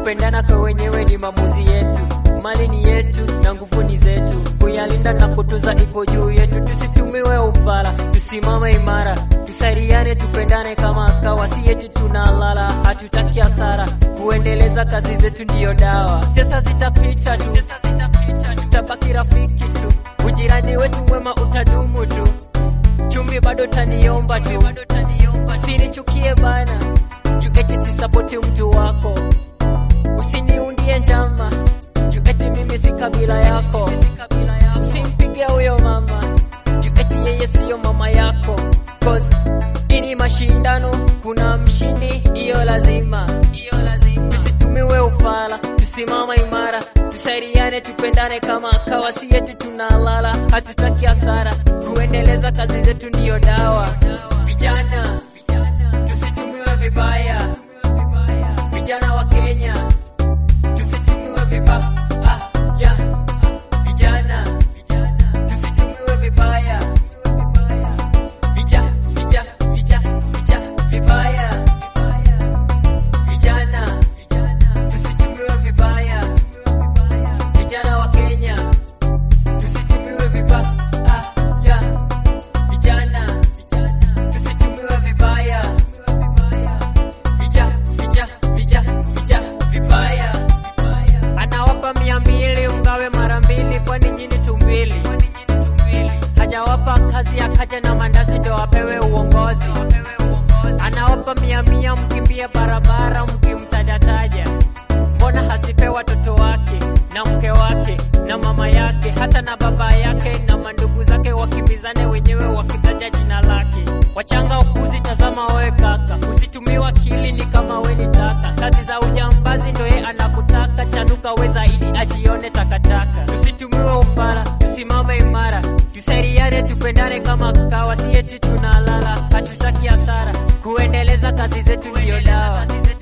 Kupendana kwa wenyewe ni maamuzi yetu, mali ni yetu na nguvu ni zetu. Kuyalinda na kutunza iko juu yetu, tusitumiwe ufala, tusimame imara, tusaidiane, tupendane kama kawa, si eti tunalala, hatutaki hasara. Kuendeleza kazi zetu ndiyo dawa. Siasa zitapita tu, tutabaki rafiki tu, ujirani wetu mwema utadumu tu, chumvi bado taniomba tu, usinichukie bana, juu eti sisapoti mtu wako, usiniundie njama, juu eti mimi si kabila yako, usimpige huyo mama, juu eti yeye siyo mama yako, cause ini mashindano, kuna mshindi, iyo lazima. Tusitumiwe ufala, tusimama imara, tusaidiane, tupendane kama kawa, si eti tunalala, hatutaki hasara. Kuendeleza kazi zetu ndiyo dawa. Vijana, tusitumiwe vibaya, vijana wa Kenya, tusitumiwe vibaya. Vijana, tusitumiwe vibaya, vibaya. Vijana, tusitumiwe vibaya, vijana wa Kenya, tusitumiwe vibaya. Vijana, tusitumiwe vibaya, vibaya. Anawapa 200 mgawe mara mbili, kwani nyinyi tumbili. Hajawapa kazi akaja na mandazi ndo apewe uongozi. Anawapa 100 mkimbie barabara mkimtajataja. Mbona hasipe watoto wake na mke wake na mama yake, hata na baba yake na mandugu zake, wakimbizane wenyewe wakitaja jina lake. Wachanga ukuzi, tazama wewe kaka, usitumiwa akili ni kama we ni taka. Kazi za ujambazi ndo yeye anakutaka, chanuka we zaidi ajione takataka. Tusitumiwe ufala, tusimame imara, tusaidiane, tupendane kama kawa, si eti tunalala, hatutaki hasara. Kuendeleza kazi zetu ndiyo dawa.